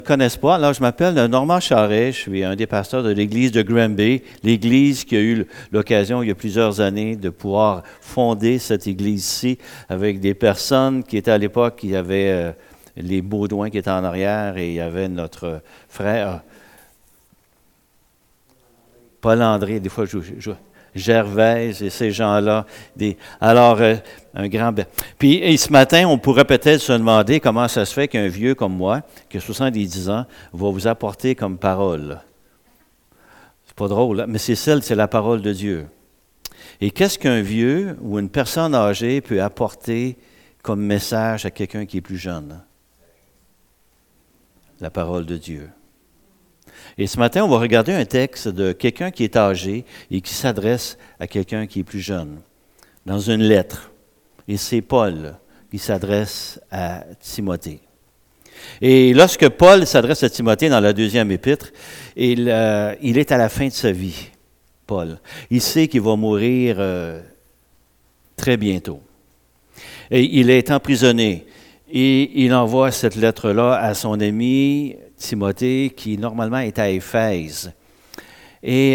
ne connaissent pas, alors je m'appelle Normand Charret, je suis un des pasteurs de l'église de Granby, l'église qui a eu l'occasion il y a plusieurs années de pouvoir fonder cette église-ci avec des personnes qui étaient à l'époque, il y avait les Baudouins qui étaient en arrière et il y avait notre frère Paul-André, des fois Gervaise et ces gens-là. Un grand... Puis ce matin, on pourrait peut-être se demander comment ça se fait qu'un vieux comme moi, qui a 70 ans, va vous apporter comme parole. C'est pas drôle, mais c'est la parole de Dieu. Et qu'est-ce qu'un vieux ou une personne âgée peut apporter comme message à quelqu'un qui est plus jeune? La parole de Dieu. Et ce matin, on va regarder un texte de quelqu'un qui est âgé et qui s'adresse à quelqu'un qui est plus jeune, dans une lettre. Et c'est Paul qui s'adresse à Timothée. Et lorsque Paul s'adresse à Timothée dans la 2e épître, il est à la fin de sa vie, Paul. Il sait qu'il va mourir très bientôt. Et il est emprisonné. Et il envoie cette lettre-là à son ami Timothée, qui normalement est à Éphèse. Et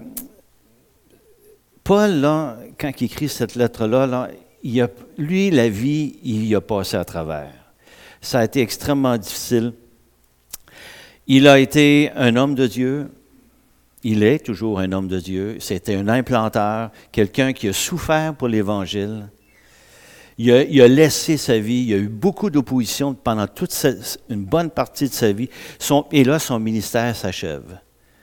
Paul, là, quand il écrit cette lettre-là, lui, la vie, il y a passé à travers. Ça a été extrêmement difficile. Il a été un homme de Dieu. Il est toujours un homme de Dieu. C'était un implanteur, quelqu'un qui a souffert pour l'Évangile. Il a laissé sa vie, il y a eu beaucoup d'opposition pendant une bonne partie de sa vie. Et là, son ministère s'achève.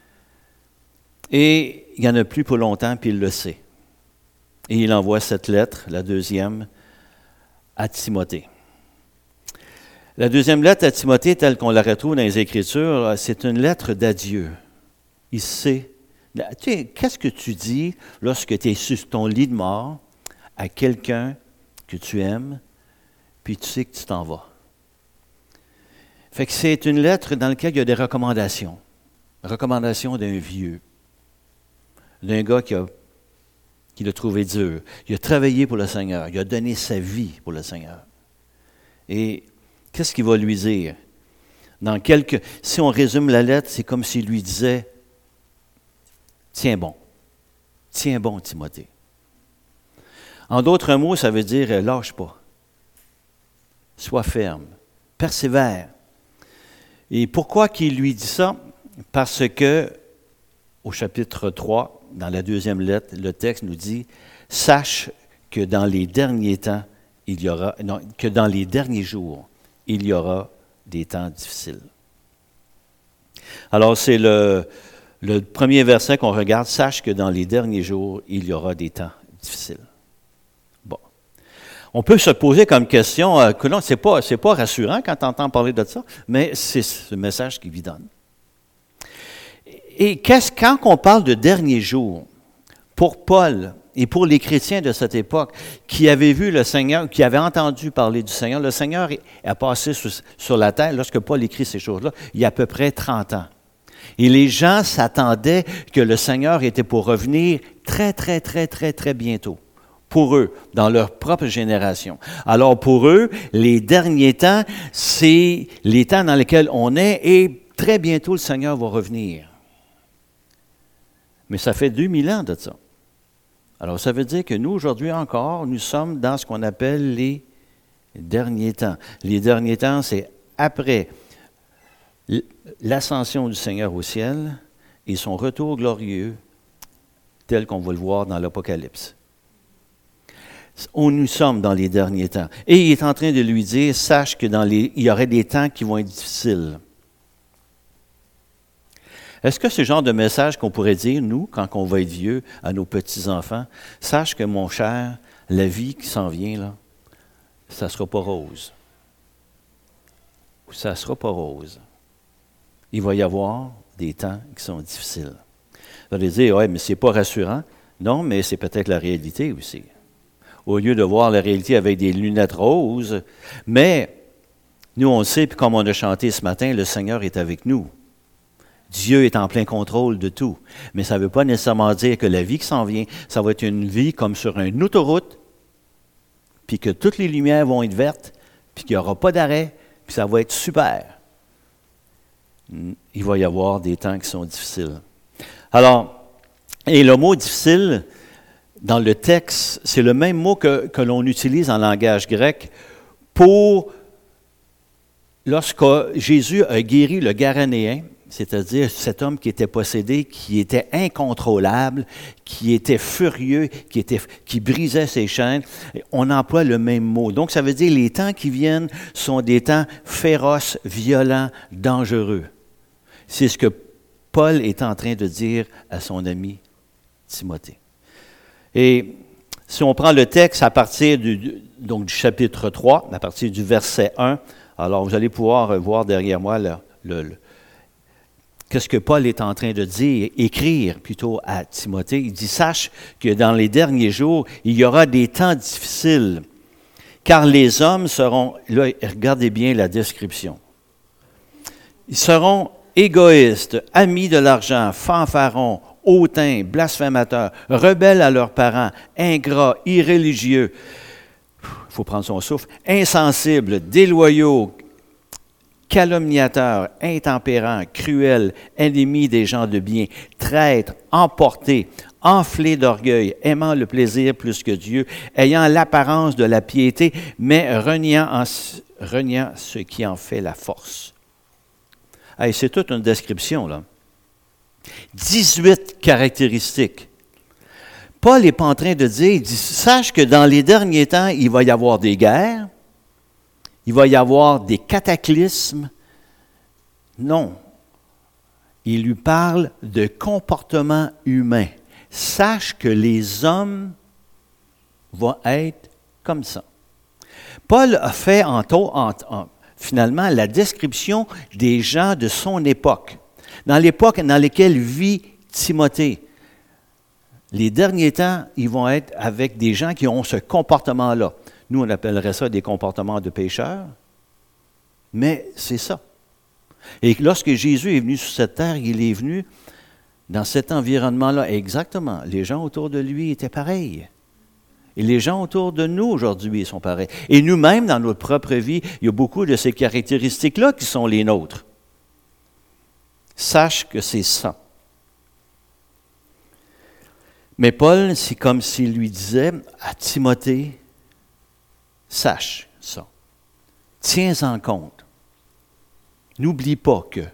Et il n'y en a plus pour longtemps, puis il le sait. Et il envoie cette lettre, la 2e, à Timothée. La 2e lettre à Timothée, telle qu'on la retrouve dans les Écritures, c'est une lettre d'adieu. Il sait. Tu sais, qu'est-ce que tu dis lorsque tu es sur ton lit de mort à quelqu'un que tu aimes, puis tu sais que tu t'en vas. Fait que c'est une lettre dans laquelle il y a des recommandations. Recommandations d'un vieux, d'un gars qui l'a trouvé dur. Il a travaillé pour le Seigneur, il a donné sa vie pour le Seigneur. Et qu'est-ce qu'il va lui dire? Si on résume la lettre, c'est comme s'il lui disait, tiens bon, Timothée. En d'autres mots, ça veut dire lâche pas. Sois ferme. Persévère. Et pourquoi qu'il lui dit ça? Parce que, au chapitre 3, dans la 2e lettre, le texte nous dit « Sache que dans les derniers temps, que dans les derniers jours, il y aura des temps difficiles. » Alors, c'est le premier verset qu'on regarde. « Sache que dans les derniers jours, il y aura des temps difficiles. » On peut se poser comme question, que non, c'est pas rassurant quand on entend parler de ça, mais c'est ce message qu'il lui donne. Et quand on parle de dernier jour, pour Paul et pour les chrétiens de cette époque qui avaient vu le Seigneur, qui avaient entendu parler du Seigneur, le Seigneur a passé sur la terre, lorsque Paul écrit ces choses-là, il y a à peu près 30 ans. Et les gens s'attendaient que le Seigneur était pour revenir très, très, très, très, très bientôt. Pour eux, dans leur propre génération. Alors pour eux, les derniers temps, c'est les temps dans lesquels on est et très bientôt le Seigneur va revenir. Mais ça fait 2000 ans de ça. Alors ça veut dire que nous, aujourd'hui encore, nous sommes dans ce qu'on appelle les derniers temps. Les derniers temps, c'est après l'ascension du Seigneur au ciel et son retour glorieux, tel qu'on va le voir dans l'Apocalypse. Nous sommes dans les derniers temps. Et il est en train de lui dire, sache que il y aurait des temps qui vont être difficiles. Est-ce que c'est le genre de message qu'on pourrait dire, nous, quand on va être vieux, à nos petits-enfants? Sache que, mon cher, la vie qui s'en vient, là, ça ne sera pas rose. Ça ne sera pas rose. Il va y avoir des temps qui sont difficiles. Vous allez dire, oui, mais c'est pas rassurant. Non, mais c'est peut-être la réalité aussi. Au lieu de voir la réalité avec des lunettes roses. Mais nous, on le sait, puis comme on a chanté ce matin, le Seigneur est avec nous. Dieu est en plein contrôle de tout. Mais ça ne veut pas nécessairement dire que la vie qui s'en vient, ça va être une vie comme sur une autoroute, puis que toutes les lumières vont être vertes, puis qu'il n'y aura pas d'arrêt, puis ça va être super. il va y avoir des temps qui sont difficiles. Alors, et le mot difficile, dans le texte, c'est le même mot que l'on utilise en langage grec pour lorsque Jésus a guéri le Gadaréen, c'est-à-dire cet homme qui était possédé, qui était incontrôlable, qui était furieux, qui brisait ses chaînes, on emploie le même mot. Donc, ça veut dire les temps qui viennent sont des temps féroces, violents, dangereux. C'est ce que Paul est en train de dire à son ami Timothée. Et si on prend le texte à partir du chapitre 3, à partir du verset 1, alors vous allez pouvoir voir derrière moi qu'est-ce que Paul est en train de dire, écrire plutôt à Timothée. Il dit, sache que dans les derniers jours, il y aura des temps difficiles, car les hommes seront, là, regardez bien la description, ils seront égoïstes, amis de l'argent, fanfarons, hautains, blasphémateurs, rebelles à leurs parents, ingrats, irréligieux, il faut prendre son souffle, insensibles, déloyaux, calomniateurs, intempérants, cruels, ennemis des gens de bien, traîtres, emportés, enflés d'orgueil, aimant le plaisir plus que Dieu, ayant l'apparence de la piété, mais reniant ce qui en fait la force. Hey, c'est toute une description, là. 18 caractéristiques. Paul n'est pas en train de dire, il dit, sache que dans les derniers temps, il va y avoir des guerres, il va y avoir des cataclysmes. Non. Il lui parle de comportement humain. Sache que les hommes vont être comme ça. Paul a fait finalement la description des gens de son époque. Dans l'époque dans laquelle vit Timothée, les derniers temps, ils vont être avec des gens qui ont ce comportement-là. Nous, on appellerait ça des comportements de pécheurs, mais c'est ça. Et lorsque Jésus est venu sur cette terre, il est venu dans cet environnement-là. Exactement, les gens autour de lui étaient pareils. Et les gens autour de nous aujourd'hui sont pareils. Et nous-mêmes, dans notre propre vie, il y a beaucoup de ces caractéristiques-là qui sont les nôtres. Sache que c'est ça. Mais Paul, c'est comme s'il lui disait à Timothée, sache ça. Tiens-en compte. N'oublie pas que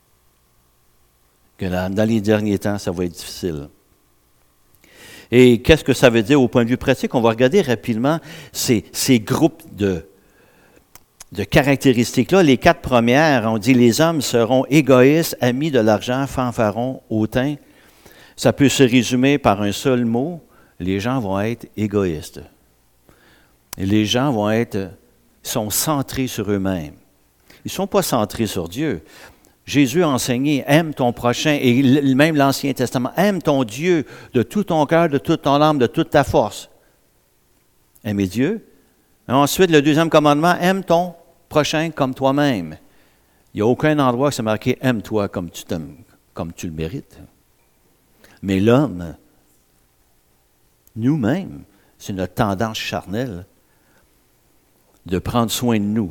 dans les derniers temps, ça va être difficile. Et qu'est-ce que ça veut dire au point de vue pratique? On va regarder rapidement ces groupes de caractéristiques-là. Les 4 premières, on dit les hommes seront égoïstes, amis de l'argent, fanfarons, hautains. Ça peut se résumer par un seul mot. Les gens vont être égoïstes. Et les gens sont centrés sur eux-mêmes. Ils ne sont pas centrés sur Dieu. Jésus a enseigné, aime ton prochain, et même l'Ancien Testament, aime ton Dieu de tout ton cœur, de toute ton âme, de toute ta force. Aimer Dieu. Et ensuite, le deuxième commandement, aime ton prochain comme toi-même. Il n'y a aucun endroit où c'est marqué, aime-toi comme tu t'aimes, comme tu le mérites. Mais l'homme, nous-mêmes, c'est notre tendance charnelle de prendre soin de nous.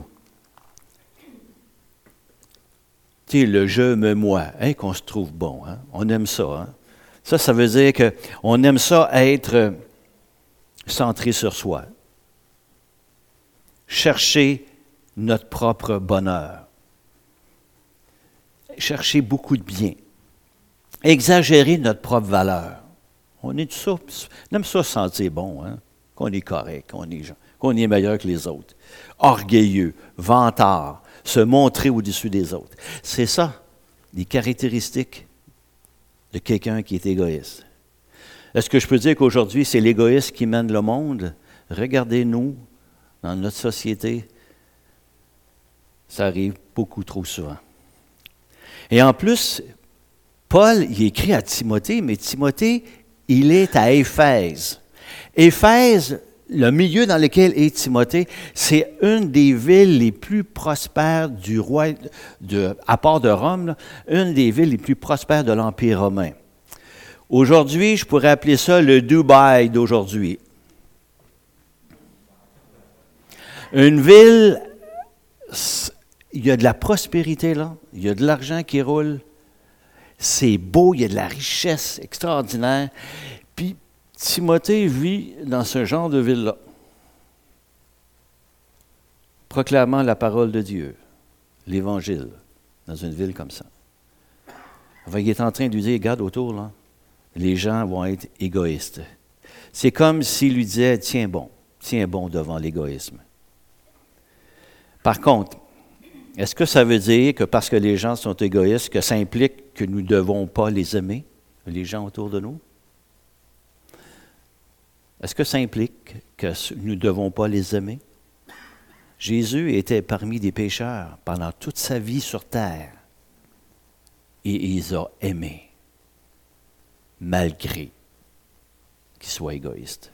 Tu sais, le je, me, moi, qu'on se trouve bon. Hein? On aime ça. Hein? Ça veut dire qu'on aime ça être centré sur soi. Chercher notre propre bonheur. Chercher beaucoup de bien. Exagérer notre propre valeur. On aime ça se sentir bon, hein? Qu'on est correct, qu'on est meilleur que les autres. Orgueilleux, vantard, se montrer au-dessus des autres. C'est ça, les caractéristiques de quelqu'un qui est égoïste. Est-ce que je peux dire qu'aujourd'hui, c'est l'égoïsme qui mène le monde? Regardez-nous, dans notre société, ça arrive beaucoup trop souvent. Et en plus, Paul, il écrit à Timothée, mais Timothée, il est à Éphèse. Éphèse, le milieu dans lequel est Timothée, c'est une des villes les plus prospères du roi, à part de Rome, là, une des villes les plus prospères de l'Empire romain. Aujourd'hui, je pourrais appeler ça le Dubaï d'aujourd'hui. Une ville, il y a de la prospérité là, il y a de l'argent qui roule, c'est beau, il y a de la richesse extraordinaire. Puis Timothée vit dans ce genre de ville-là, proclamant la parole de Dieu, l'Évangile, dans une ville comme ça. Enfin, il est en train de lui dire, regarde autour, là, les gens vont être égoïstes. C'est comme s'il lui disait, tiens bon devant l'égoïsme. Par contre, est-ce que ça veut dire que parce que les gens sont égoïstes, que ça implique que nous ne devons pas les aimer, les gens autour de nous? Est-ce que ça implique que nous ne devons pas les aimer? Jésus était parmi des pécheurs pendant toute sa vie sur terre et il les a aimés, malgré qu'ils soient égoïstes.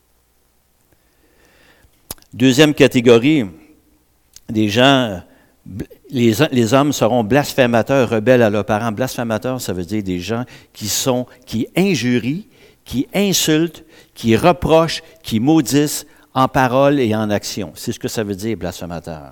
Deuxième catégorie, des gens, les hommes seront blasphémateurs, rebelles à leurs parents. Blasphémateurs, ça veut dire des gens qui injurient, qui insultent, qui reprochent, qui maudissent en parole et en action. C'est ce que ça veut dire, blasphémateur.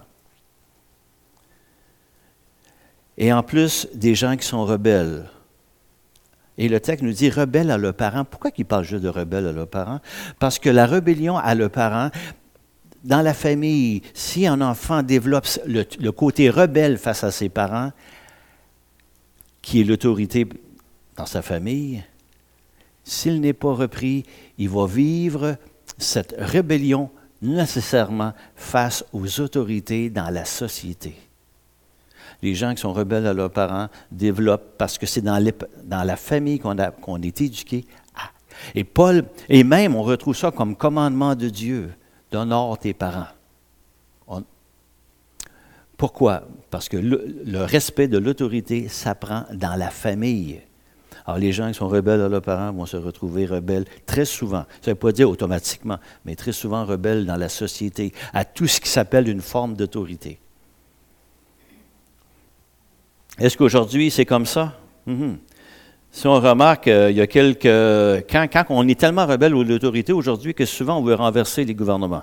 Et en plus, des gens qui sont rebelles. Et le texte nous dit rebelles à leurs parents. Pourquoi il parle juste de rebelles à leurs parents? Parce que la rébellion à leurs parents, dans la famille, si un enfant développe le côté rebelle face à ses parents, qui est l'autorité dans sa famille, s'il n'est pas repris, il va vivre cette rébellion nécessairement face aux autorités dans la société. Les gens qui sont rebelles à leurs parents développent, parce que c'est dans la famille qu'on est éduqué. Et même, on retrouve ça comme commandement de Dieu. Honore tes parents. Pourquoi? Parce que le respect de l'autorité s'apprend dans la famille. Alors, les gens qui sont rebelles à leurs parents vont se retrouver rebelles très souvent. Ça ne veut pas dire automatiquement, mais très souvent rebelles dans la société, à tout ce qui s'appelle une forme d'autorité. Est-ce qu'aujourd'hui, c'est comme ça? Si on remarque, il y a quand on est tellement rebelle à l'autorité aujourd'hui que souvent on veut renverser les gouvernements.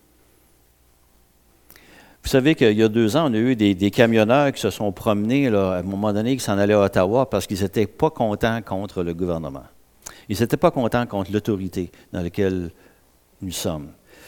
Vous savez qu'il y a 2 ans, on a eu des camionneurs qui se sont promenés là, à un moment donné, qui s'en allaient à Ottawa parce qu'ils n'étaient pas contents contre le gouvernement. Ils n'étaient pas contents contre l'autorité dans laquelle nous sommes.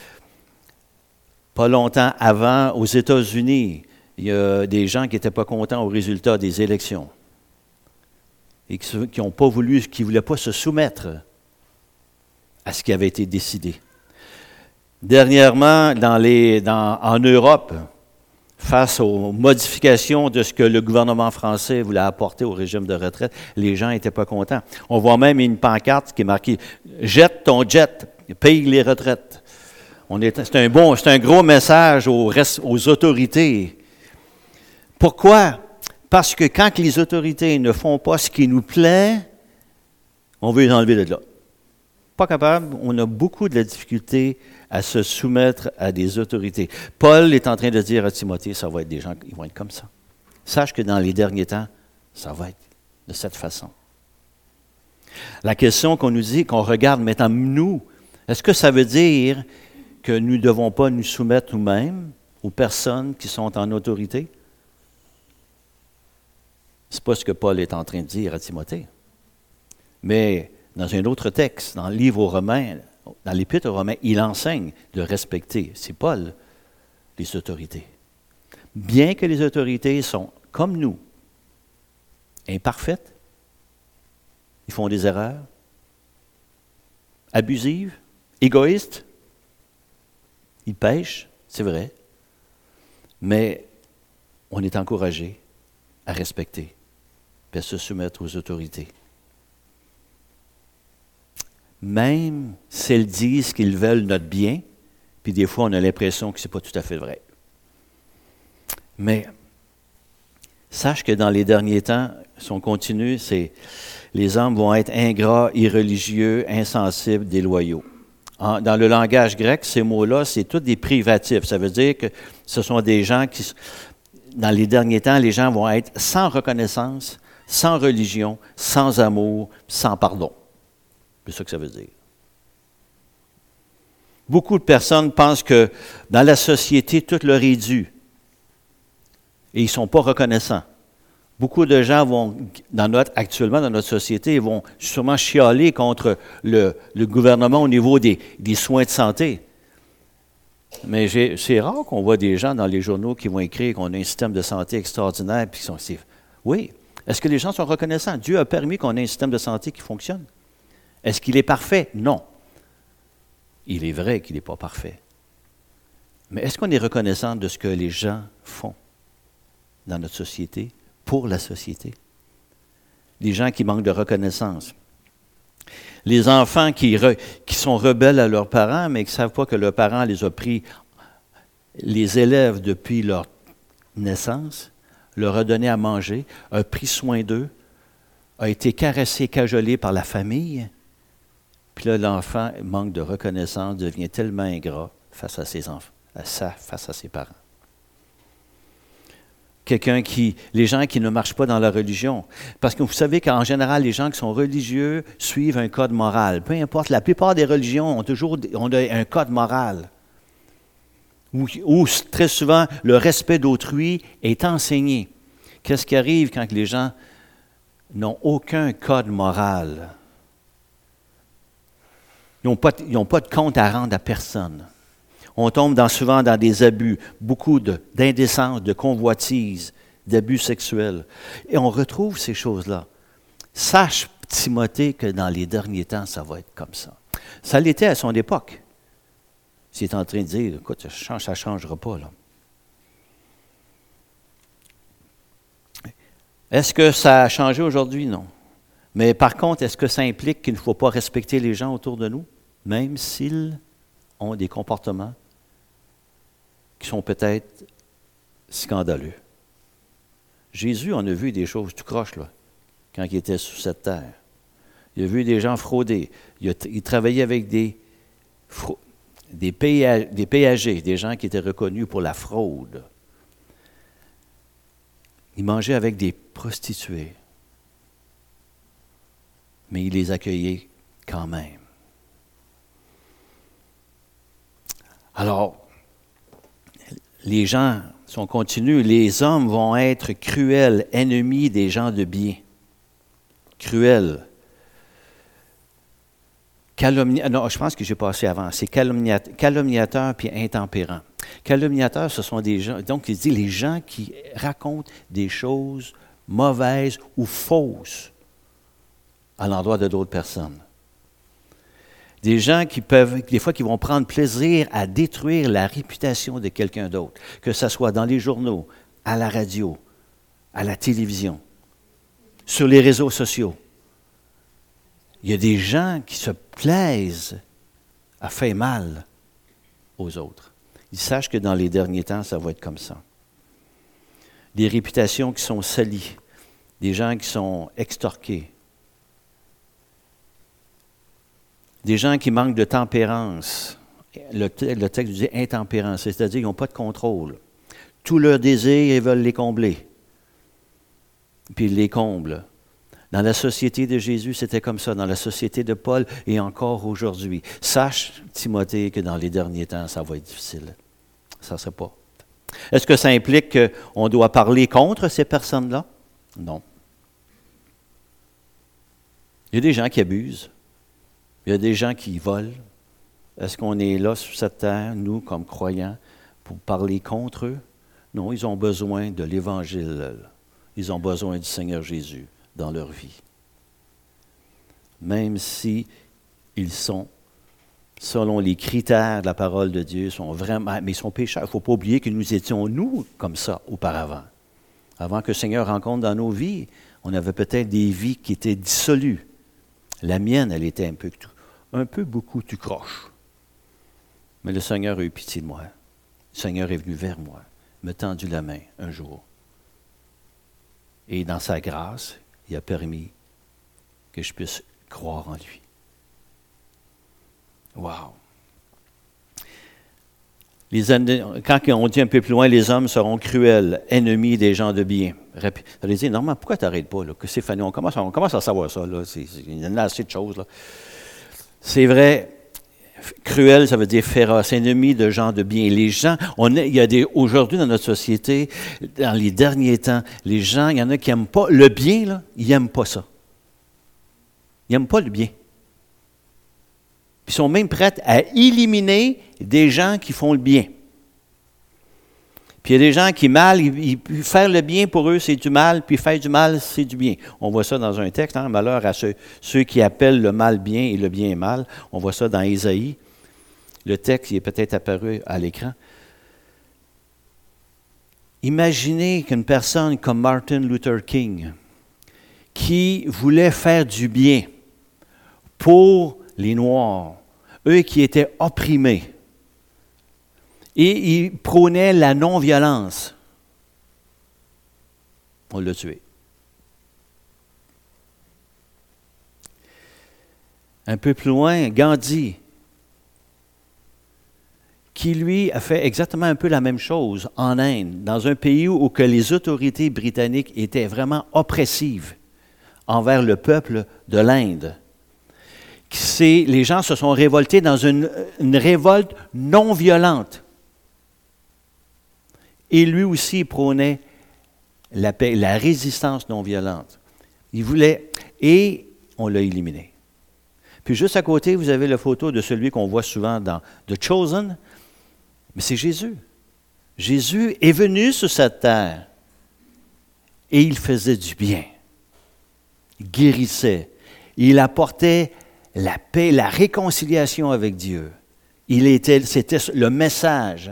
Pas longtemps avant, aux États-Unis, il y a des gens qui n'étaient pas contents au résultat des élections et qui n'ont pas voulu, qui ne voulaient pas se soumettre à ce qui avait été décidé. Dernièrement, en Europe, face aux modifications de ce que le gouvernement français voulait apporter au régime de retraite, les gens n'étaient pas contents. On voit même une pancarte qui est marquée « Jette ton jet, paye les retraites ». C'est un gros message aux autorités. Pourquoi? Parce que quand les autorités ne font pas ce qui nous plaît, on veut les enlever de là. Pas capable, on a beaucoup de difficultés à se soumettre à des autorités. Paul est en train de dire à Timothée, ça va être des gens qui vont être comme ça. Sache que dans les derniers temps, ça va être de cette façon. La question qu'on nous dit, qu'on regarde maintenant, nous, est-ce que ça veut dire que nous ne devons pas nous soumettre nous-mêmes aux personnes qui sont en autorité? Ce n'est pas ce que Paul est en train de dire à Timothée. Mais dans un autre texte, dans le livre aux Romains, dans l'Épître aux Romains, il enseigne de respecter, c'est Paul, les autorités. Bien que les autorités sont, comme nous, imparfaites, ils font des erreurs, abusives, égoïstes, ils pêchent, c'est vrai, mais on est encouragé à respecter et à se soumettre aux autorités. Même s'ils disent qu'ils veulent notre bien, puis des fois on a l'impression que ce n'est pas tout à fait vrai. Mais sache que dans les derniers temps, si on continue, les hommes vont être ingrats, irreligieux, insensibles, déloyaux. Dans le langage grec, ces mots-là, c'est tous des privatifs. Ça veut dire que ce sont des gens qui, dans les derniers temps, les gens vont être sans reconnaissance, sans religion, sans amour, sans pardon. C'est ça que ça veut dire. Beaucoup de personnes pensent que dans la société, tout leur est dû. et ils ne sont pas reconnaissants. Beaucoup de gens vont, actuellement dans notre société, vont sûrement chialer contre le gouvernement au niveau des soins de santé. Mais c'est rare qu'on voit des gens dans les journaux qui vont écrire qu'on a un système de santé extraordinaire. Puis oui. Est-ce que les gens sont reconnaissants? Dieu a permis qu'on ait un système de santé qui fonctionne. Est-ce qu'il est parfait? Non. Il est vrai qu'il n'est pas parfait. Mais est-ce qu'on est reconnaissant de ce que les gens font dans notre société, pour la société? Les gens qui manquent de reconnaissance. Les enfants qui sont rebelles à leurs parents, mais qui ne savent pas que leurs parents les ont pris, les élèves depuis leur naissance, leur a donné à manger, a pris soin d'eux, a été caressé, cajolé par la famille. Puis là, l'enfant manque de reconnaissance, devient tellement ingrat face à ses enfants, face à ses parents. Les gens qui ne marchent pas dans la religion. Parce que vous savez qu'en général, les gens qui sont religieux suivent un code moral. Peu importe, la plupart des religions ont un code moral. Où très souvent, le respect d'autrui est enseigné. Qu'est-ce qui arrive quand les gens n'ont aucun code moral? Ils n'ont pas de compte à rendre à personne. On tombe souvent dans des abus, beaucoup d'indécence, de convoitise, d'abus sexuels. Et on retrouve ces choses-là. Sache, Timothée, que dans les derniers temps, ça va être comme ça. Ça l'était à son époque. Il est en train de dire, écoute, ça ne changera pas, là. Est-ce que ça a changé aujourd'hui? Non. Mais par contre, est-ce que ça implique qu'il ne faut pas respecter les gens autour de nous, même s'ils ont des comportements qui sont peut-être scandaleux? Jésus en a vu des choses tout croche, là, quand il était sur cette terre. Il a vu des gens frauder. Il travaillait avec des péagers, des gens qui étaient reconnus pour la fraude. Il mangeait avec des prostituées. Mais il les accueillait quand même. Alors, les gens, si on continue, les hommes vont être cruels, ennemis des gens de bien. Cruels. Non, je pense que j'ai passé avant. C'est calomniateur puis intempérant. Calomniateur, ce sont des gens, donc il dit les gens qui racontent des choses mauvaises ou fausses à l'endroit de d'autres personnes. Des gens des fois, qui vont prendre plaisir à détruire la réputation de quelqu'un d'autre, que ce soit dans les journaux, à la radio, à la télévision, sur les réseaux sociaux. Il y a des gens qui se plaisent à faire mal aux autres. Ils sachent que dans les derniers temps, ça va être comme ça. Des réputations qui sont salies, des gens qui sont extorqués, des gens qui manquent de tempérance. Le texte dit intempérance, c'est-à-dire qu'ils n'ont pas de contrôle. Tous leurs désirs, ils veulent les combler. Puis ils les comblent. Dans la société de Jésus, c'était comme ça. Dans la société de Paul et encore aujourd'hui. Sache, Timothée, que dans les derniers temps, ça va être difficile. Ça ne sait pas. Est-ce que ça implique qu'on doit parler contre ces personnes-là? Non. Il y a des gens qui abusent. Il y a des gens qui volent. Est-ce qu'on est là sur cette terre, nous, comme croyants, pour parler contre eux? Non, ils ont besoin de l'Évangile. Ils ont besoin du Seigneur Jésus dans leur vie. Même si ils sont, selon les critères de la parole de Dieu, mais ils sont pécheurs. Il ne faut pas oublier que nous étions, nous, comme ça auparavant. Avant que le Seigneur rencontre dans nos vies, on avait peut-être des vies qui étaient dissolues. La mienne, elle était beaucoup tout croche. Mais le Seigneur a eu pitié de moi. Le Seigneur est venu vers moi, m'a tendu la main un jour. Et dans sa grâce, il a permis que je puisse croire en lui. Wow! Quand on dit un peu plus loin, les hommes seront cruels, ennemis des gens de bien. Vous allez dire, Normand, pourquoi tu n'arrêtes pas? Là, que c'est Fanny? On commence à savoir ça. Là. Il y en a assez de choses. Là. C'est vrai, Cruel, ça veut dire féroce, ennemi de gens de bien. Les gens, aujourd'hui dans notre société, dans les derniers temps, les gens, il y en a qui n'aiment pas le bien, là, ils n'aiment pas ça. Ils n'aiment pas le bien. Ils sont même prêts à éliminer des gens qui font le bien. Puis il y a des gens qui faire le bien pour eux, c'est du mal, puis faire du mal, c'est du bien. On voit ça dans un texte, hein, malheur à ceux qui appellent le mal bien et le bien mal. On voit ça dans Ésaïe. Le texte il est peut-être apparu à l'écran. Imaginez qu'une personne comme Martin Luther King, qui voulait faire du bien pour les Noirs, eux qui étaient opprimés, et il prônait la non-violence. On l'a tué. Un peu plus loin, Gandhi, qui lui a fait exactement un peu la même chose en Inde, dans un pays où que les autorités britanniques étaient vraiment oppressives envers le peuple de l'Inde. Les gens se sont révoltés dans une révolte non violente. Et lui aussi prônait la paix, la résistance non violente. Il voulait, et on l'a éliminé. Puis juste à côté, vous avez la photo de celui qu'on voit souvent dans The Chosen, mais c'est Jésus. Jésus est venu sur cette terre et il faisait du bien. Il guérissait. Il apportait la paix, la réconciliation avec Dieu. C'était le message.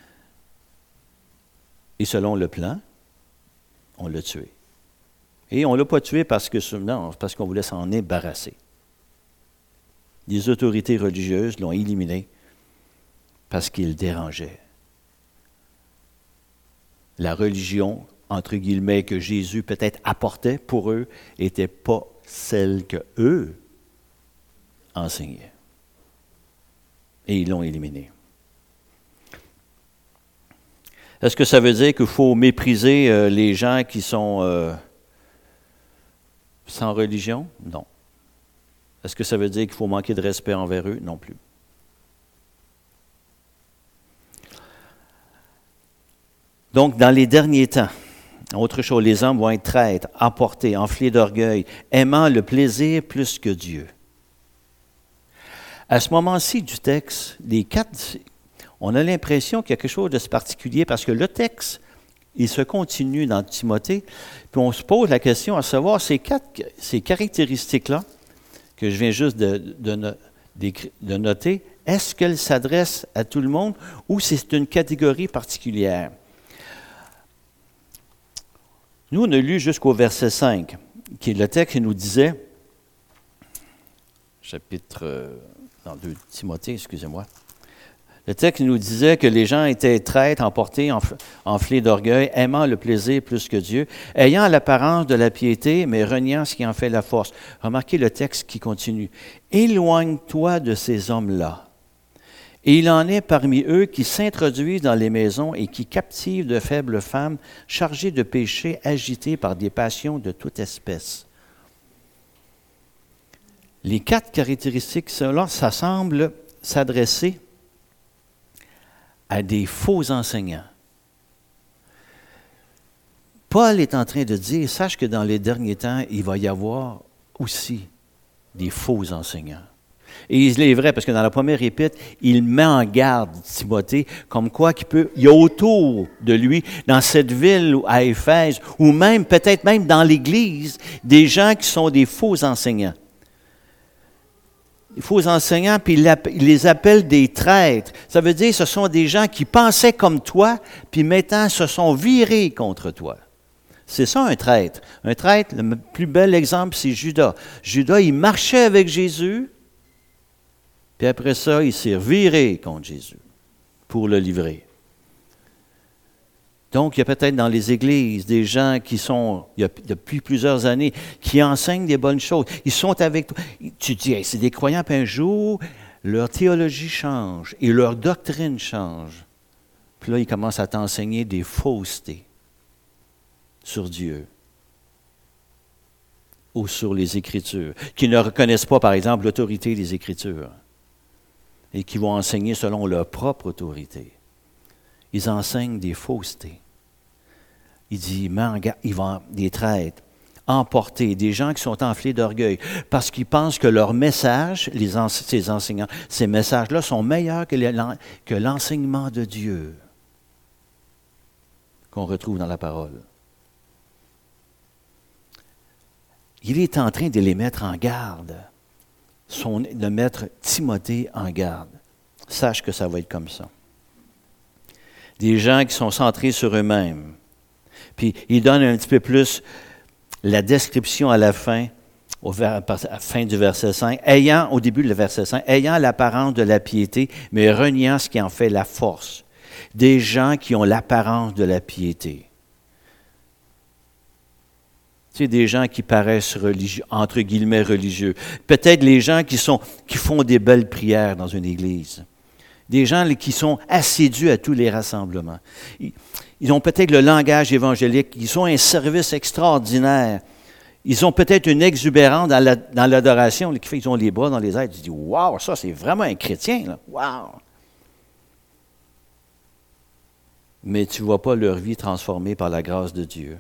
Et selon le plan, on l'a tué. Et on ne l'a pas tué parce qu'on voulait s'en débarrasser. Les autorités religieuses l'ont éliminé parce qu'il dérangeait. La religion, entre guillemets, que Jésus peut-être apportait pour eux, n'était pas celle qu'eux enseignaient. Et ils l'ont éliminé. Est-ce que ça veut dire qu'il faut mépriser les gens qui sont sans religion? Non. Est-ce que ça veut dire qu'il faut manquer de respect envers eux? Non plus. Donc, dans les derniers temps, autre chose, les hommes vont être traîtres, emportés, enflés d'orgueil, aimant le plaisir plus que Dieu. À ce moment-ci du texte, on a l'impression qu'il y a quelque chose de particulier parce que le texte, il se continue dans Timothée, puis on se pose la question à savoir ces caractéristiques-là, que je viens juste de noter, est-ce qu'elles s'adressent à tout le monde ou c'est une catégorie particulière? Nous, on a lu jusqu'au verset 5, qui est le texte qui nous disait, dans 2 Timothée, excusez-moi, le texte nous disait que les gens étaient traîtres, emportés, enflés d'orgueil, aimant le plaisir plus que Dieu, ayant l'apparence de la piété, mais reniant ce qui en fait la force. Remarquez le texte qui continue. « Éloigne-toi de ces hommes-là. Et il en est parmi eux qui s'introduisent dans les maisons et qui captivent de faibles femmes chargées de péchés, agitées par des passions de toute espèce. » Les 4 caractéristiques, ça semble s'adresser à des faux enseignants. Paul est en train de dire, sache que dans les derniers temps, il va y avoir aussi des faux enseignants. Et il est vrai, parce que dans la première épître, il met en garde Timothée, comme quoi il y a autour de lui, dans cette ville à Éphèse, ou même, peut-être même dans l'Église, des gens qui sont des faux enseignants. Les faux enseignants, puis il les appelle des traîtres. Ça veut dire que ce sont des gens qui pensaient comme toi, puis maintenant se sont virés contre toi. C'est ça un traître. Un traître, le plus bel exemple, c'est Judas. Judas, il marchait avec Jésus, puis après ça, il s'est viré contre Jésus pour le livrer. Donc, il y a peut-être dans les églises des gens qui sont, depuis plusieurs années, qui enseignent des bonnes choses. Ils sont avec toi. Tu dis, hey, c'est des croyants, puis un jour, leur théologie change et leur doctrine change. Puis là, ils commencent à t'enseigner des faussetés sur Dieu ou sur les Écritures, qui ne reconnaissent pas, par exemple, l'autorité des Écritures. et qui vont enseigner selon leur propre autorité. Ils enseignent des faussetés. Il dit, ils vont des traîtres, emporter, des gens qui sont enflés d'orgueil, parce qu'ils pensent que leur message, ces enseignants, ces messages-là sont meilleurs que l'enseignement de Dieu qu'on retrouve dans la parole. Il est en train de les mettre en garde, de mettre Timothée en garde. Sache que ça va être comme ça. Des gens qui sont centrés sur eux-mêmes. Puis il donne un petit peu plus la description à la fin, à la fin du verset 5, au début du verset 5, ayant l'apparence de la piété, mais reniant ce qui en fait la force. Des gens qui ont l'apparence de la piété. Tu sais, des gens qui paraissent religieux, entre guillemets religieux. Peut-être les gens qui font des belles prières dans une église. Des gens qui sont assidus à tous les rassemblements. Ils ont peut-être le langage évangélique. Ils ont un service extraordinaire. Ils ont peut-être une exubérance dans l'adoration qui fait qu'ils ont les bras dans les airs. Tu dis, waouh, ça c'est vraiment un chrétien, là. Waouh! Mais tu ne vois pas leur vie transformée par la grâce de Dieu.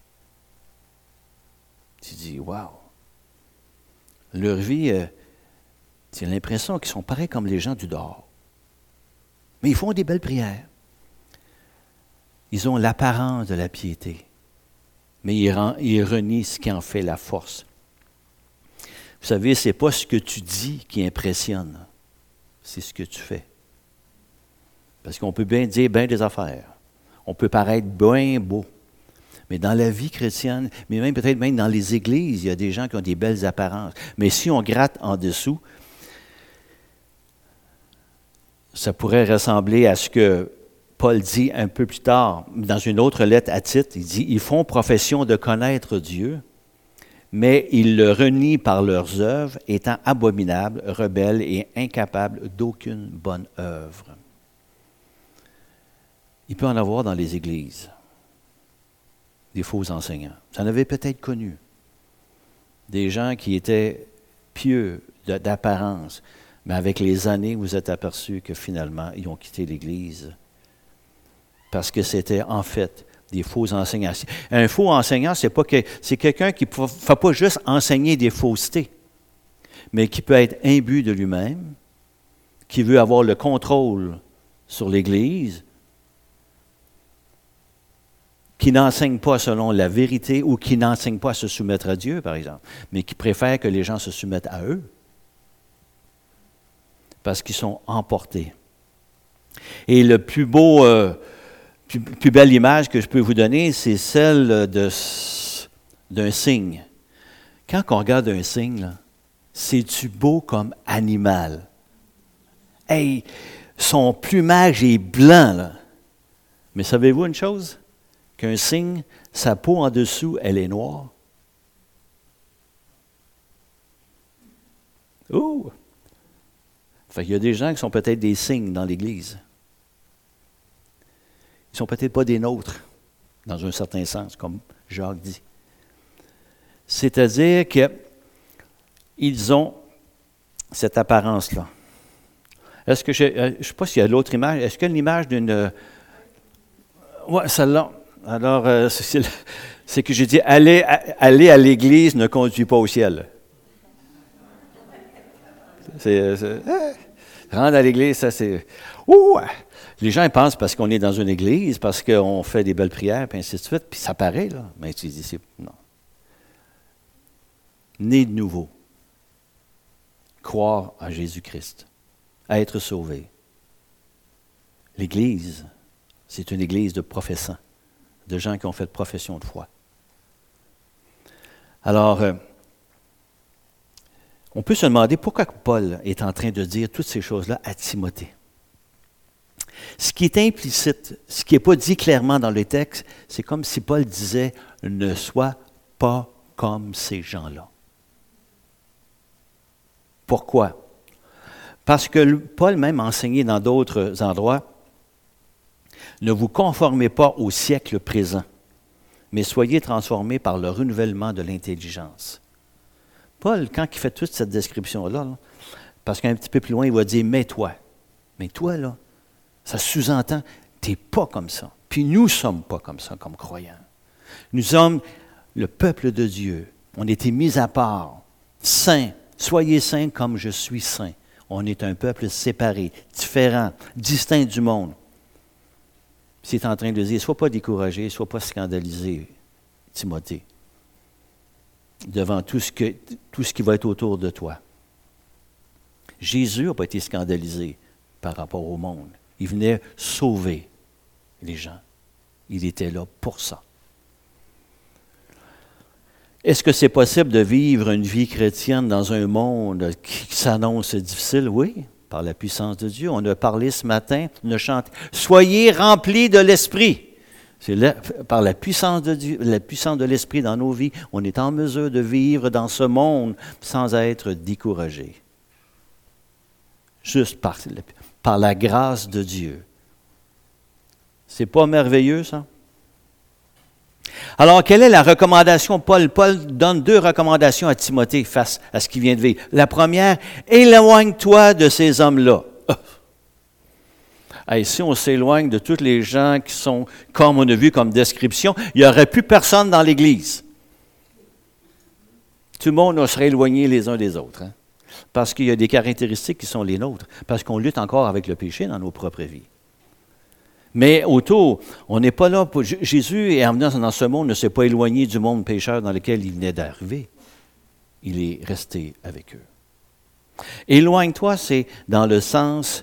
Tu dis, waouh! Leur vie, tu as l'impression qu'ils sont pareils comme les gens du dehors. Mais ils font des belles prières. Ils ont l'apparence de la piété, mais ils renient ce qui en fait la force. Vous savez, ce n'est pas ce que tu dis qui impressionne, c'est ce que tu fais. Parce qu'on peut bien dire bien des affaires. On peut paraître bien beau. Mais dans la vie chrétienne, mais même peut-être même dans les églises, il y a des gens qui ont des belles apparences. Mais si on gratte en dessous, ça pourrait ressembler à ce que Paul dit un peu plus tard, dans une autre lettre à Tite. Il dit, ils font profession de connaître Dieu, mais ils le renient par leurs œuvres, étant abominables, rebelles et incapables d'aucune bonne œuvre. Il peut en avoir dans les églises, des faux enseignants. Vous en avez peut-être connu. Des gens qui étaient pieux d'apparence, mais avec les années, vous êtes aperçus que finalement, ils ont quitté l'Église parce que c'était en fait des faux enseignants. Un faux enseignant, c'est quelqu'un qui ne fait pas juste enseigner des faussetés, mais qui peut être imbu de lui-même, qui veut avoir le contrôle sur l'Église, qui n'enseigne pas selon la vérité ou qui n'enseigne pas à se soumettre à Dieu, par exemple, mais qui préfère que les gens se soumettent à eux parce qu'ils sont emportés. Et le plus belle image que je peux vous donner, c'est celle d'un cygne. Quand on regarde un cygne, là, c'est-tu beau comme animal? Hey, son plumage est blanc, là. Mais savez-vous une chose? Qu'un cygne, sa peau en dessous, elle est noire. Oh! Fait qu'il y a des gens qui sont peut-être des cygnes dans l'Église. Ils ne sont peut-être pas des nôtres, dans un certain sens, comme Jacques dit. C'est-à-dire qu'ils ont cette apparence-là. Est-ce que je ne sais pas s'il y a l'autre image. Est-ce qu'il y a l'image d'une... Oui, celle-là. Alors, c'est que j'ai dit, aller à l'Église ne conduit pas au ciel. Rendre à l'Église, ça c'est... Ouh! Les gens ils pensent parce qu'on est dans une Église, parce qu'on fait des belles prières, puis ainsi de suite, puis ça paraît, là. Mais tu dis, non. Né de nouveau. Croire en Jésus-Christ. Être sauvé. L'Église, c'est une Église de professants, de gens qui ont fait profession de foi. Alors, on peut se demander pourquoi Paul est en train de dire toutes ces choses-là à Timothée. Ce qui est implicite, ce qui n'est pas dit clairement dans le texte, c'est comme si Paul disait « ne sois pas comme ces gens-là ». Pourquoi? Parce que Paul même enseigné dans d'autres endroits, « Ne vous conformez pas au siècle présent, mais soyez transformés par le renouvellement de l'intelligence. » Paul, quand il fait toute cette description-là, Parce qu'un petit peu plus loin, il va dire « mais toi ». Mais toi, là, ça sous-entend, tu n'es pas comme ça. Puis nous ne sommes pas comme ça, comme croyants. Nous sommes le peuple de Dieu. On a été mis à part, saints. Soyez saints comme je suis saint. On est un peuple séparé, différent, distinct du monde. C'est en train de dire, sois pas découragé, sois pas scandalisé, Timothée, devant tout ce qui va être autour de toi. Jésus n'a pas été scandalisé par rapport au monde. Il venait sauver les gens. Il était là pour ça. Est-ce que c'est possible de vivre une vie chrétienne dans un monde qui s'annonce difficile? Oui, par la puissance de Dieu. On a parlé ce matin, on a chanté « Soyez remplis de l'Esprit ». C'est par la puissance de Dieu, la puissance de l'Esprit dans nos vies, on est en mesure de vivre dans ce monde sans être découragé. Juste par la grâce de Dieu. C'est pas merveilleux, ça? Alors, quelle est la recommandation? Paul donne 2 recommandations à Timothée face à ce qu'il vient de vivre. La première, éloigne-toi de ces hommes-là. Hey, si on s'éloigne de tous les gens qui sont, comme on a vu comme description, il n'y aurait plus personne dans l'Église. Tout le monde serait éloigné les uns des autres. Hein? Parce qu'il y a des caractéristiques qui sont les nôtres. Parce qu'on lutte encore avec le péché dans nos propres vies. Mais autour, on n'est pas là pour... Jésus, en venant dans ce monde, ne s'est pas éloigné du monde pécheur dans lequel il venait d'arriver. Il est resté avec eux. Éloigne-toi, c'est dans le sens,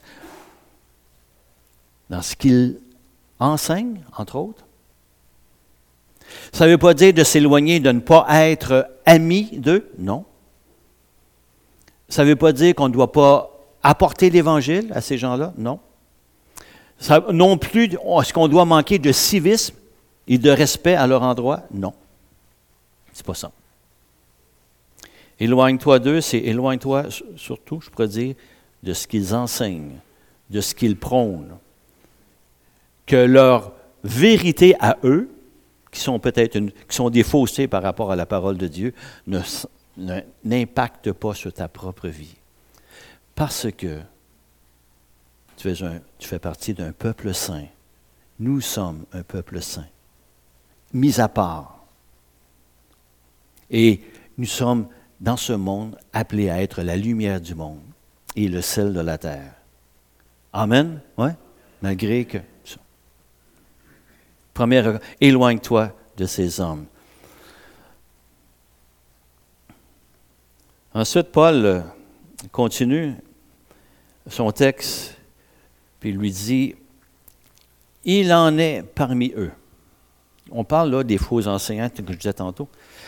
dans ce qu'il enseigne, entre autres. Ça ne veut pas dire de s'éloigner, de ne pas être ami d'eux, non. Ça ne veut pas dire qu'on ne doit pas apporter l'Évangile à ces gens-là, non. Ça, non plus, est-ce qu'on doit manquer de civisme et de respect à leur endroit? Non. C'est pas ça. Éloigne-toi d'eux, c'est éloigne-toi surtout, je pourrais dire, de ce qu'ils enseignent, de ce qu'ils prônent. Que leur vérité à eux, qui sont peut-être qui sont des faussetés par rapport à la parole de Dieu, n'impactent pas sur ta propre vie. Parce que tu fais partie d'un peuple saint. Nous sommes un peuple saint, mis à part. Et nous sommes, dans ce monde, appelés à être la lumière du monde et le sel de la terre. Amen? Oui? Malgré que... Première, éloigne-toi de ces hommes. Ensuite, Paul continue son texte, puis il lui dit, « Il en est parmi eux. » On parle là des faux enseignants, que je disais tantôt,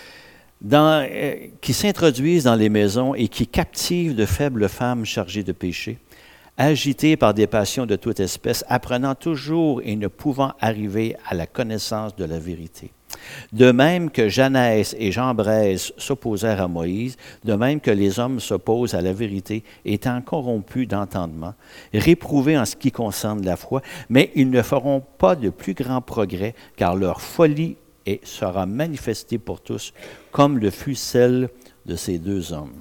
qui s'introduisent dans les maisons et qui captivent de faibles femmes chargées de péché, agitées par des passions de toute espèce, apprenant toujours et ne pouvant arriver à la connaissance de la vérité. De même que Janès et Jambres s'opposèrent à Moïse, de même que les hommes s'opposent à la vérité, étant corrompus d'entendement, réprouvés en ce qui concerne la foi, mais ils ne feront pas de plus grands progrès, car leur folie sera manifestée pour tous, comme le fut celle de ces 2 hommes.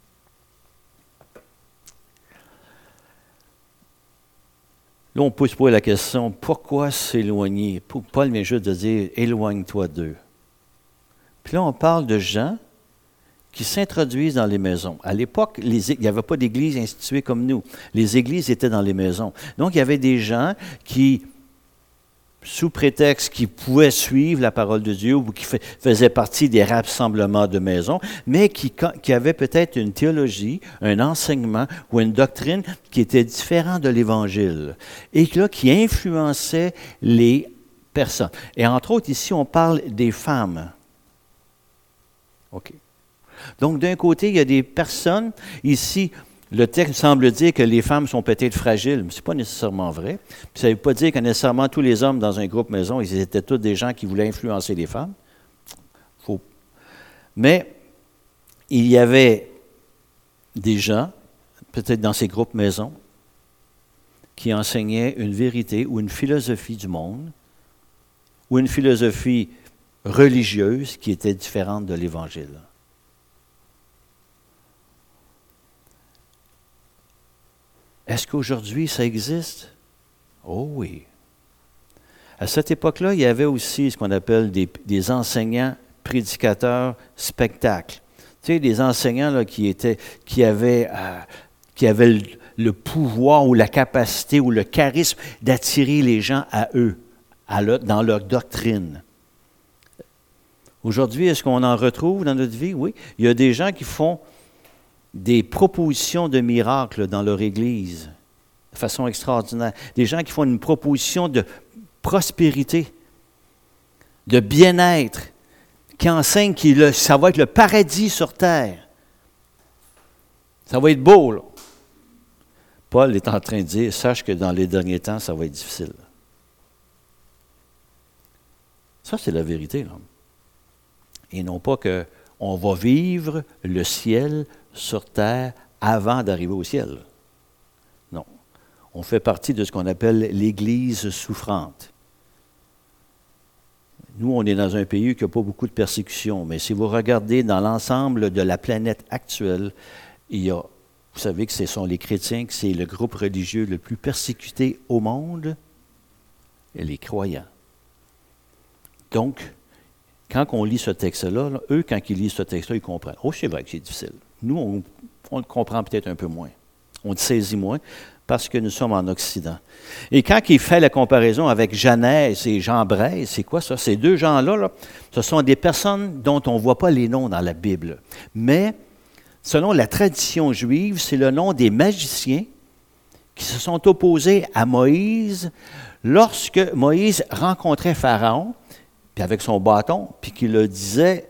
Là, on peut se poser la question, pourquoi s'éloigner? Paul vient juste de dire, éloigne-toi d'eux. Puis là, on parle de gens qui s'introduisent dans les maisons. À l'époque, il n'y avait pas d'église instituée comme nous. Les églises étaient dans les maisons. Donc, il y avait des gens qui, sous prétexte qu'ils pouvaient suivre la parole de Dieu ou qui faisaient partie des rassemblements de maisons, mais qui avaient peut-être une théologie, un enseignement ou une doctrine qui était différent de l'Évangile et là, qui influençait les personnes. Et entre autres, ici, on parle des femmes. OK. Donc, d'un côté, il y a des personnes, ici, le texte semble dire que les femmes sont peut-être fragiles, mais ce n'est pas nécessairement vrai. Puis ça ne veut pas dire que nécessairement tous les hommes dans un groupe maison, ils étaient tous des gens qui voulaient influencer les femmes. Faux. Mais il y avait des gens, peut-être dans ces groupes maison, qui enseignaient une vérité ou une philosophie du monde, ou une philosophie religieuse qui était différente de l'Évangile. Est-ce qu'aujourd'hui, ça existe? Oh oui. À cette époque-là, il y avait aussi ce qu'on appelle des enseignants, prédicateurs, spectacles. Tu sais, des enseignants là, qui avaient le pouvoir ou la capacité ou le charisme d'attirer les gens à eux, dans leur doctrine. Aujourd'hui, est-ce qu'on en retrouve dans notre vie? Oui. Il y a des gens qui font des propositions de miracles dans leur Église de façon extraordinaire. Des gens qui font une proposition de prospérité, de bien-être, qui enseignent que ça va être le paradis sur terre. Ça va être beau, là. Paul est en train de dire, sache que dans les derniers temps, ça va être difficile. Ça, c'est la vérité, là. Et non pas qu'on va vivre le ciel sur terre avant d'arriver au ciel. Non. On fait partie de ce qu'on appelle l'Église souffrante. Nous, on est dans un pays qui n'a pas beaucoup de persécutions, mais si vous regardez dans l'ensemble de la planète actuelle, vous savez que ce sont les chrétiens, que c'est le groupe religieux le plus persécuté au monde, et les croyants. Donc, quand on lit ce texte-là, eux, quand ils lisent ce texte-là, ils comprennent. Oh, c'est vrai que c'est difficile. Nous, on le comprend peut-être un peu moins. On le saisit moins parce que nous sommes en Occident. Et quand il fait la comparaison avec Janès et Jean Braise, c'est quoi ça? Ces deux gens-là, là, ce sont des personnes dont on ne voit pas les noms dans la Bible. Mais, selon la tradition juive, c'est le nom des magiciens qui se sont opposés à Moïse lorsque Moïse rencontrait Pharaon, puis avec son bâton, puis qu'il le disait,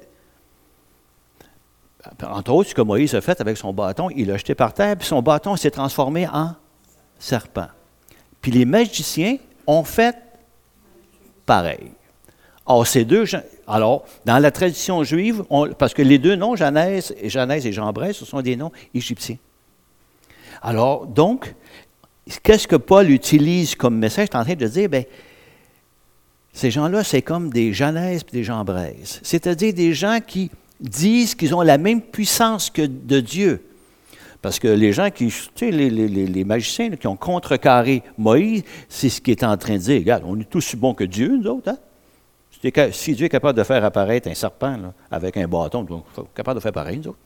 entre autres, ce que Moïse a fait avec son bâton, il l'a jeté par terre, puis son bâton s'est transformé en serpent. Puis les magiciens ont fait pareil. Or, ces deux gens, alors, dans la tradition juive, parce que les deux noms, Janès et Jean Braise, ce sont des noms égyptiens. Alors, donc, qu'est-ce que Paul utilise comme message? Il est en train de dire, bien, ces gens-là, c'est comme des Janès et des Jean Braise. C'est-à-dire des gens qui disent qu'ils ont la même puissance que de Dieu. Parce que les gens qui, tu sais, les magiciens là, qui ont contrecarré Moïse, c'est ce qu'il est en train de dire. Regarde, on est tous aussi bons que Dieu, nous autres. Hein? Si Dieu est capable de faire apparaître un serpent là, avec un bâton, on est capable de faire pareil, nous autres.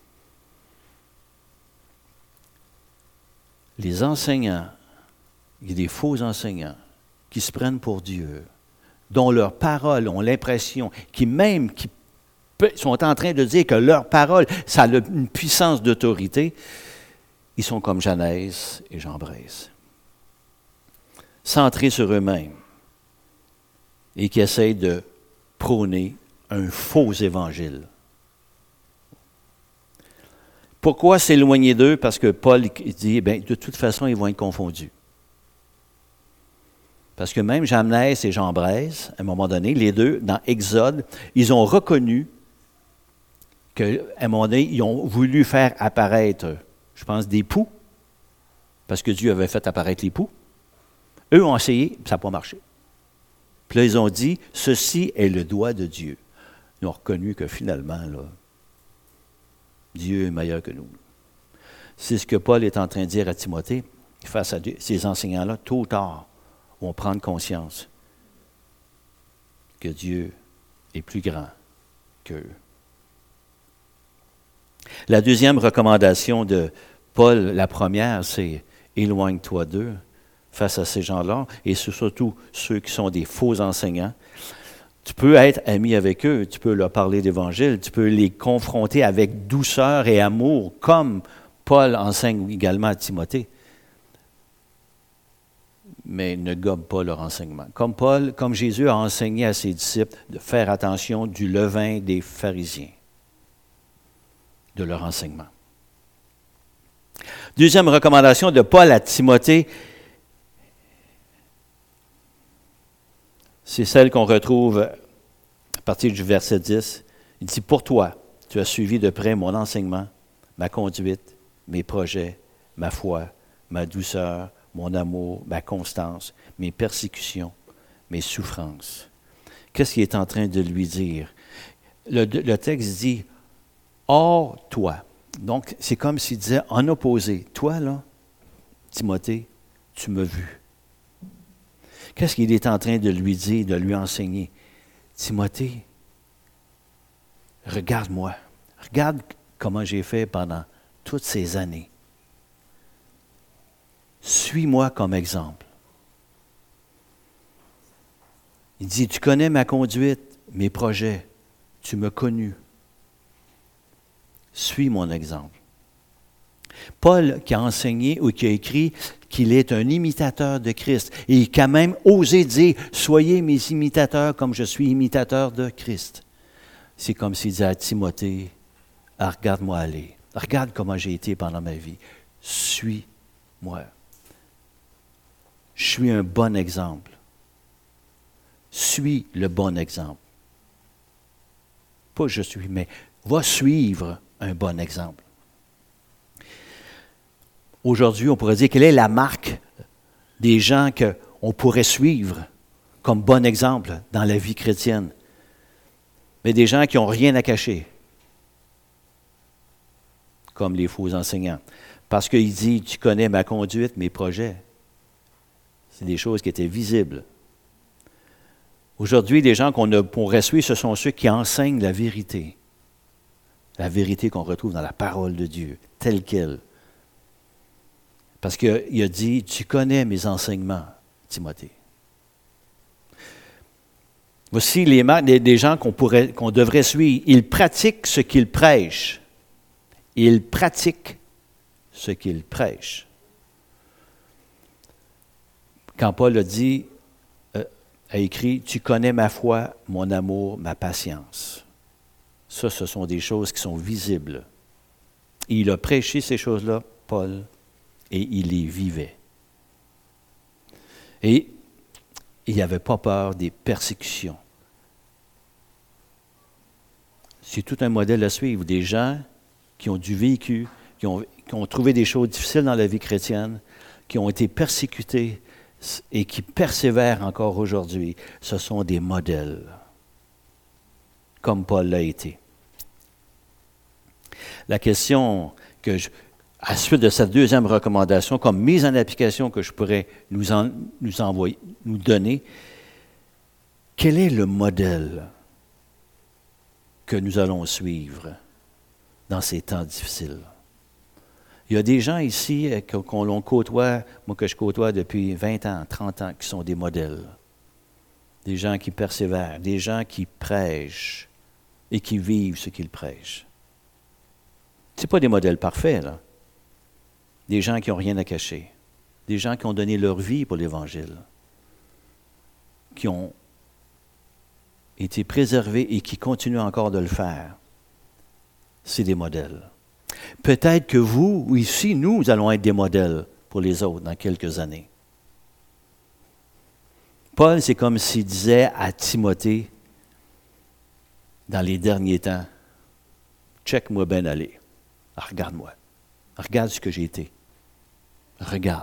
Les enseignants, il y a des faux enseignants qui se prennent pour Dieu, dont leurs paroles ont l'impression, qui sont en train de dire que leurs paroles, ça a une puissance d'autorité, ils sont comme Janès et Jean Braise. Centrés sur eux-mêmes et qui essayent de prôner un faux évangile. Pourquoi s'éloigner d'eux? Parce que Paul dit, bien, de toute façon, ils vont être confondus. Parce que même Janès et Jean Braise, à un moment donné, les deux, dans Exode, ils ont reconnu qu'à un moment donné, ils ont voulu faire apparaître, je pense, des poux, parce que Dieu avait fait apparaître les poux. Eux ont essayé, ça n'a pas marché. Puis là, ils ont dit, ceci est le doigt de Dieu. Ils ont reconnu que finalement, là, Dieu est meilleur que nous. C'est ce que Paul est en train de dire à Timothée, face à Dieu, ces enseignants-là, tôt ou tard, vont prendre conscience que Dieu est plus grand qu'eux. La deuxième recommandation de Paul, la première, c'est « éloigne-toi d'eux » face à ces gens-là, et surtout ceux qui sont des faux enseignants. Tu peux être ami avec eux, tu peux leur parler d'Évangile, tu peux les confronter avec douceur et amour, comme Paul enseigne également à Timothée. Mais ne gobe pas leur enseignement. Comme Jésus a enseigné à ses disciples de faire attention du levain des pharisiens, de leur enseignement. Deuxième recommandation de Paul à Timothée, c'est celle qu'on retrouve à partir du verset 10. Il dit, « Pour toi, tu as suivi de près mon enseignement, ma conduite, mes projets, ma foi, ma douceur, mon amour, ma constance, mes persécutions, mes souffrances. » Qu'est-ce qu'il est en train de lui dire? Le texte dit, « Or, toi. » Donc, c'est comme s'il disait en opposé, « Toi, là, Timothée, tu m'as vu. Qu'est-ce qu'il est en train de lui dire, de lui enseigner? Timothée, regarde-moi. Regarde comment j'ai fait pendant toutes ces années. Suis-moi comme exemple. Il dit, tu connais ma conduite, mes projets, tu m'as connu. Suis mon exemple. Paul qui a enseigné ou qui a écrit qu'il est un imitateur de Christ et qui a même osé dire, soyez mes imitateurs comme je suis imitateur de Christ. C'est comme s'il disait à Timothée, regarde-moi aller, regarde comment j'ai été pendant ma vie, suis-moi. Je suis un bon exemple. Suis le bon exemple. Pas je suis, mais va suivre un bon exemple. Aujourd'hui, on pourrait dire quelle est la marque des gens qu'on pourrait suivre comme bon exemple dans la vie chrétienne. Mais des gens qui n'ont rien à cacher, comme les faux enseignants. Parce qu'il dit, tu connais ma conduite, mes projets. C'est des choses qui étaient visibles. Aujourd'hui, les gens qu'on pourrait suivre, ce sont ceux qui enseignent la vérité. La vérité qu'on retrouve dans la parole de Dieu, telle qu'elle. Parce qu'il a dit, tu connais mes enseignements, Timothée. Voici les marques des gens qu'on devrait suivre. Ils pratiquent ce qu'ils prêchent. Ils pratiquent ce qu'ils prêchent. Quand Paul a écrit, tu connais ma foi, mon amour, ma patience. Ça, ce sont des choses qui sont visibles. Et il a prêché ces choses-là, Paul, et il les vivait. Et il n'avait pas peur des persécutions. C'est tout un modèle à suivre. Des gens qui ont du vécu, qui ont trouvé des choses difficiles dans la vie chrétienne, qui ont été persécutés et qui persévèrent encore aujourd'hui. Ce sont des modèles, comme Paul l'a été. La question à la suite de cette deuxième recommandation, comme mise en application que je pourrais nous donner, quel est le modèle que nous allons suivre dans ces temps difficiles? Il y a des gens ici qu'on côtoie, moi que je côtoie depuis 20 ans, 30 ans, qui sont des modèles. Des gens qui persévèrent, des gens qui prêchent et qui vivent ce qu'ils prêchent. Ce n'est pas des modèles parfaits, là. Des gens qui n'ont rien à cacher. Des gens qui ont donné leur vie pour l'Évangile. Qui ont été préservés et qui continuent encore de le faire. C'est des modèles. Peut-être que vous, ou ici, nous allons être des modèles pour les autres dans quelques années. Paul, c'est comme s'il disait à Timothée, dans les derniers temps, « Check-moi bien aller. Regarde-moi. Regarde ce que j'ai été. Regarde. »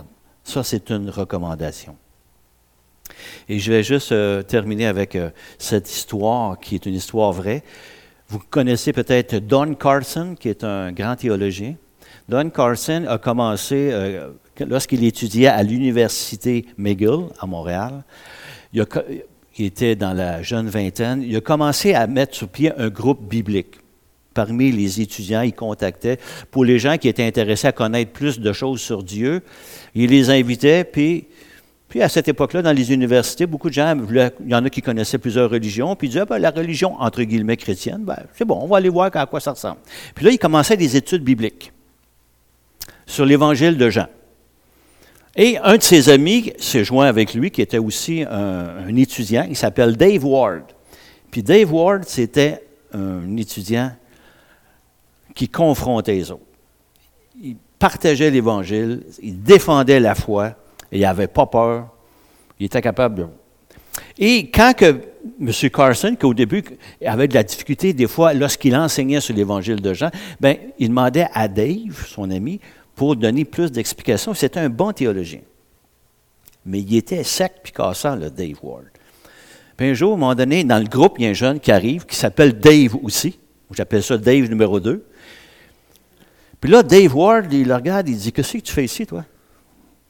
Ça, c'est une recommandation. Et je vais juste terminer avec cette histoire qui est une histoire vraie. Vous connaissez peut-être Don Carson, qui est un grand théologien. Don Carson a commencé, lorsqu'il étudiait à l'université McGill, à Montréal, il était dans la jeune vingtaine, il a commencé à mettre sur pied un groupe biblique. Parmi les étudiants, il contactait pour les gens qui étaient intéressés à connaître plus de choses sur Dieu. Il les invitait, puis à cette époque-là, dans les universités, beaucoup de gens, il y en a qui connaissaient plusieurs religions, puis ils disaient, la religion, entre guillemets, chrétienne, c'est bon, on va aller voir à quoi ça ressemble. Puis là, il commençait des études bibliques sur l'Évangile de Jean. Et un de ses amis s'est joint avec lui, qui était aussi un étudiant, il s'appelle Dave Ward. Puis Dave Ward, c'était un étudiant qui confrontait les autres. Il partageait l'Évangile, il défendait la foi, et il n'avait pas peur, il était capable de... Et quand que M. Carson, qui au début avait de la difficulté des fois lorsqu'il enseignait sur l'Évangile de Jean, il demandait à Dave, son ami, pour donner plus d'explications. C'était un bon théologien. Mais il était sec puis cassant, le Dave Ward. Puis un jour, à un moment donné, dans le groupe, il y a un jeune qui arrive, qui s'appelle Dave aussi. J'appelle ça Dave numéro 2. Puis là, Dave Ward, il le regarde, il dit, « Qu'est-ce que tu fais ici, toi? »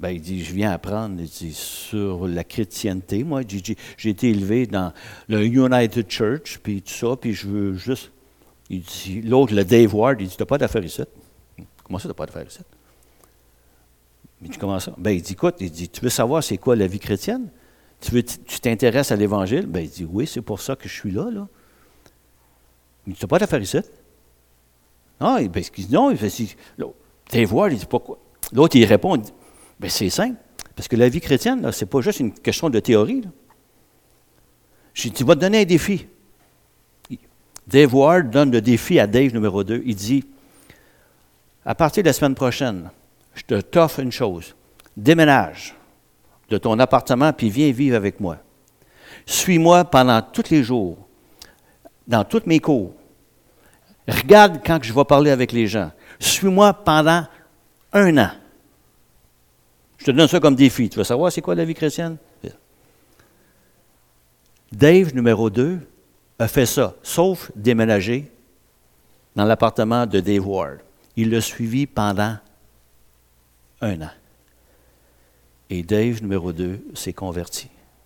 Ben, il dit, je viens apprendre, il dit, sur la chrétienté. Moi, j'ai été élevé dans le United Church, puis tout ça, puis je veux juste... Il dit, l'autre, le Dave Ward, il dit, tu n'as pas d'affaires ici. Comment ça, tu n'as pas d'affaires ici? Mais tu commences ça? Ben, il dit, écoute, il dit, tu veux savoir c'est quoi la vie chrétienne? Tu t'intéresses à l'Évangile? Ben, il dit, oui, c'est pour ça que je suis là. Mais tu n'as pas d'affaires ici? Non, il dit, non, il fait, Dave Ward, il dit, pourquoi? L'autre, il répond, il dit, ben, c'est simple. Parce que la vie chrétienne, ce n'est pas juste une question de théorie. Là. Je dis, tu vas te donner un défi. Dave Ward donne le défi à Dave numéro 2. Il dit, à partir de la semaine prochaine, je t'offre une chose. Déménage de ton appartement puis viens vivre avec moi. Suis-moi pendant tous les jours, dans tous mes cours. Regarde quand je vais parler avec les gens. Suis-moi pendant 1 an. Je te donne ça comme défi. Tu veux savoir c'est quoi la vie chrétienne? Dave, numéro 2, a fait ça, sauf déménager dans l'appartement de Dave Ward. Il l'a suivi pendant 1 an. Et Dave, numéro 2, s'est converti.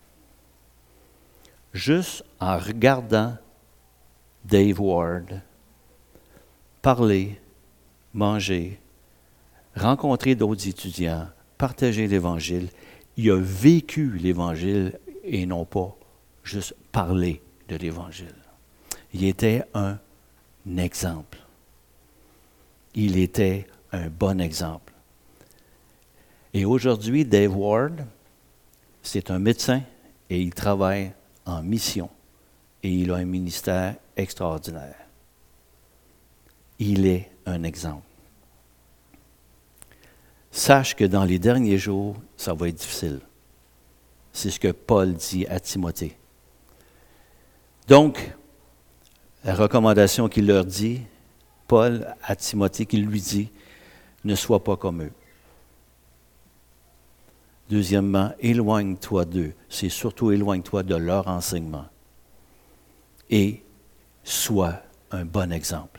Juste en regardant Dave Ward parler, manger, rencontrer d'autres étudiants, partager l'Évangile, il a vécu l'Évangile et non pas juste parler de l'Évangile. Il était un exemple. Il était un bon exemple. Et aujourd'hui, Dave Ward, c'est un médecin et il travaille en mission. Et il a un ministère extraordinaire. Il est un exemple. Sache que dans les derniers jours, ça va être difficile. C'est ce que Paul dit à Timothée. Donc, la recommandation qu'il leur dit, Paul à Timothée, qu'il lui dit, ne sois pas comme eux. Deuxièmement, éloigne-toi d'eux. C'est surtout éloigne-toi de leur enseignement. Et sois un bon exemple.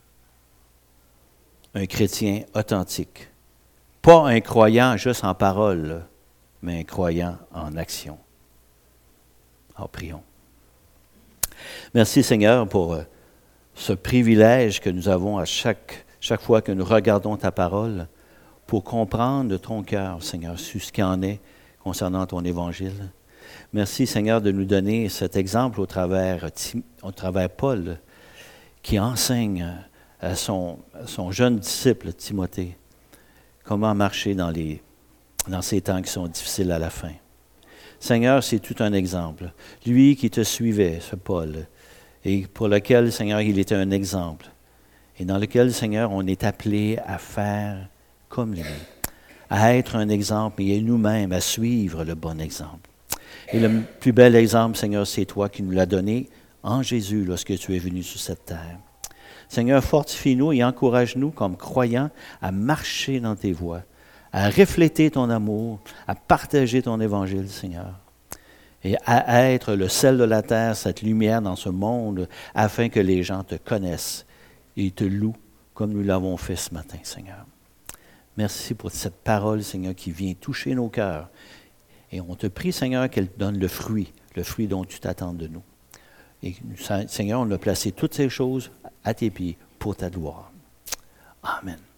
Un chrétien authentique. Pas un croyant juste en parole, mais un croyant en action. Alors, prions. Merci Seigneur pour ce privilège que nous avons à chaque fois que nous regardons ta parole pour comprendre de ton cœur, Seigneur, sur ce qu'il en est concernant ton Évangile. Merci Seigneur de nous donner cet exemple au travers Paul qui enseigne à son jeune disciple Timothée comment marcher dans ces temps qui sont difficiles à la fin. Seigneur, c'est tout un exemple. Lui qui te suivait, ce Paul, et pour lequel, Seigneur, il était un exemple, et dans lequel, Seigneur, on est appelé à faire comme lui, à être un exemple et nous-mêmes à suivre le bon exemple. Et le plus bel exemple, Seigneur, c'est toi qui nous l'as donné en Jésus lorsque tu es venu sur cette terre. Seigneur, fortifie-nous et encourage-nous comme croyants à marcher dans tes voies, à refléter ton amour, à partager ton évangile, Seigneur, et à être le sel de la terre, cette lumière dans ce monde, afin que les gens te connaissent et te louent comme nous l'avons fait ce matin, Seigneur. Merci pour cette parole, Seigneur, qui vient toucher nos cœurs. Et on te prie, Seigneur, qu'elle donne le fruit dont tu t'attends de nous. Et Seigneur, on a placé toutes ces choses à tes pieds pour ta gloire. Amen.